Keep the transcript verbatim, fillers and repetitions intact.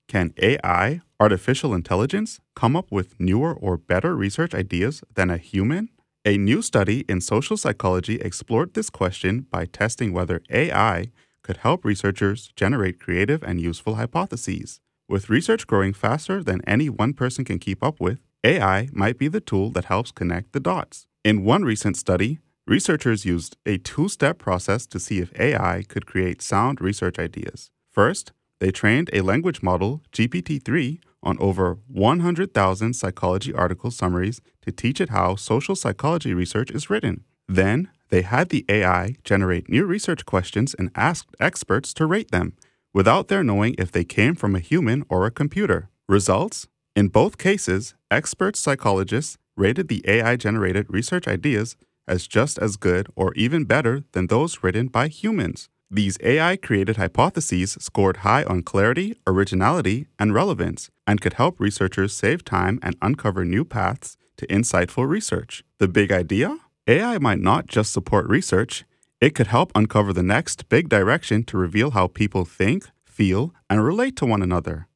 Can A I, artificial intelligence, come up with newer or better research ideas than a human? A new study in social psychology explored this question by testing whether A I could help researchers generate creative and useful hypotheses. With research growing faster than any one person can keep up with, A I might be the tool that helps connect the dots. In one recent study, researchers used a two-step process to see if A I could create sound research ideas. First, they trained a language model, G P T three, on over one hundred thousand psychology article summaries to teach it how social psychology research is written. Then, they had the A I generate new research questions and asked experts to rate them, without their knowing if they came from a human or a computer. Results? In both cases, expert psychologists rated the A I-generated research ideas as just as good or even better than those written by humans. These A I-created hypotheses scored high on clarity, originality, and relevance, and could help researchers save time and uncover new paths to insightful research. The big idea? A I might not just support research, it could help uncover the next big direction to reveal how people think, feel, and relate to one another.